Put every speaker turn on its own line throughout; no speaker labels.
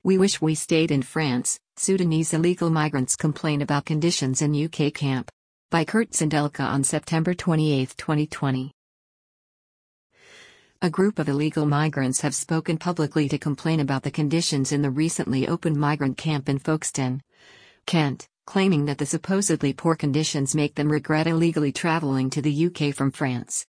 We wish we stayed in France, Sudanese illegal migrants complain about conditions in UK camp. By Kurt Zindelka on September 28, 2020. A group of illegal migrants have spoken publicly to complain about the conditions in the recently opened migrant camp in Folkestone, Kent, claiming that the supposedly poor conditions make them regret illegally traveling to the UK from France.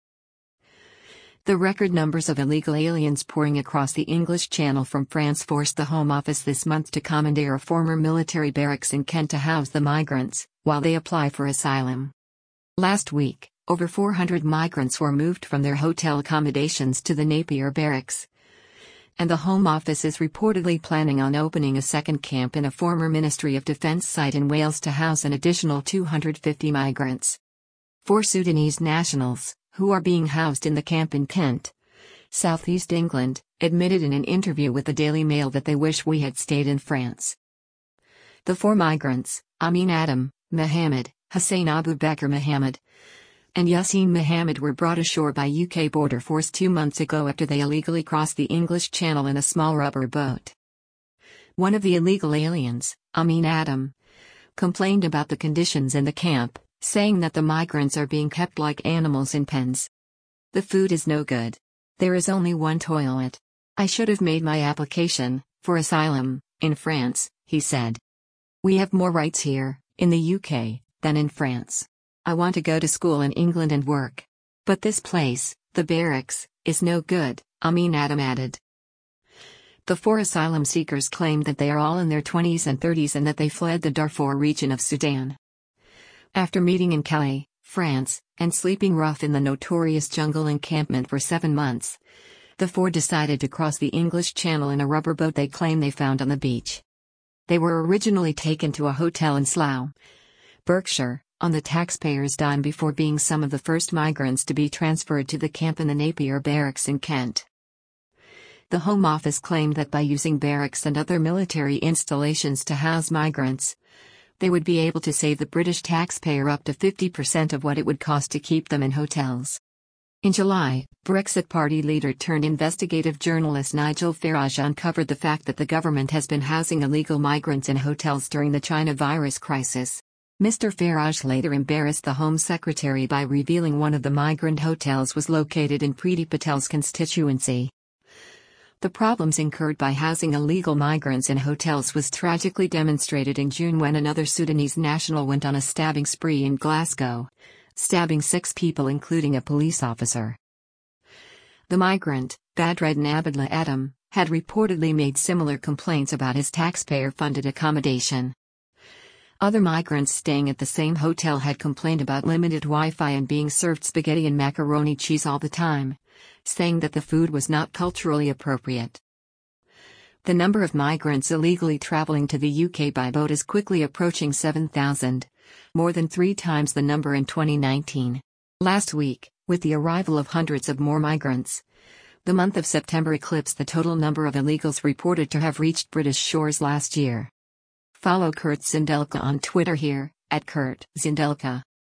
The record numbers of illegal aliens pouring across the English Channel from France forced the Home Office this month to commandeer a former military barracks in Kent to house the migrants, while they apply for asylum. Last week, over 400 migrants were moved from their hotel accommodations to the Napier Barracks. And the Home Office is reportedly planning on opening a second camp in a former Ministry of Defence site in Wales to house an additional 250 migrants. 4 Sudanese nationals, who are being housed in the camp in Kent, southeast England, admitted in an interview with the Daily Mail that they wish we had stayed in France. The 4 migrants, Amin Adam, Mohammed, Hussein Abu Bakr Mohammed, and Yassine Mohammed were brought ashore by UK Border Force 2 months ago after they illegally crossed the English Channel in a small rubber boat. One of the illegal aliens, Amin Adam, complained about the conditions in the camp, saying that the migrants are being kept like animals in pens. The food is no good. There is only one toilet. I should have made my application for asylum in France, he said. We have more rights here, in the UK, than in France. I want to go to school in England and work. But this place, the barracks, is no good, Amin Adam added. The 4 asylum seekers claimed that they are all in their 20s and 30s and that they fled the Darfur region of Sudan. After meeting in Calais, France, and sleeping rough in the notorious jungle encampment for 7 months, the 4 decided to cross the English Channel in a rubber boat they claim they found on the beach. They were originally taken to a hotel in Slough, Berkshire, on the taxpayers' dime before being some of the first migrants to be transferred to the camp in the Napier Barracks in Kent. The Home Office claimed that by using barracks and other military installations to house migrants, they would be able to save the British taxpayer up to 50% of what it would cost to keep them in hotels. In July, Brexit Party leader turned investigative journalist Nigel Farage uncovered the fact that the government has been housing illegal migrants in hotels during the China virus crisis. Mr. Farage later embarrassed the Home Secretary by revealing one of the migrant hotels was located in Priti Patel's constituency. The problems incurred by housing illegal migrants in hotels was tragically demonstrated in June when another Sudanese national went on a stabbing spree in Glasgow, stabbing 6 people including a police officer. The migrant, Badreddin Abdullah Adam, had reportedly made similar complaints about his taxpayer-funded accommodation. Other migrants staying at the same hotel had complained about limited Wi-Fi and being served spaghetti and macaroni cheese all the time, saying that the food was not culturally appropriate. The number of migrants illegally traveling to the UK by boat is quickly approaching 7,000, more than 3 times the number in 2019. Last week, with the arrival of hundreds of more migrants, the month of September eclipsed the total number of illegals reported to have reached British shores last year. Follow Kurt Zindelka on Twitter here, @KurtZindelka.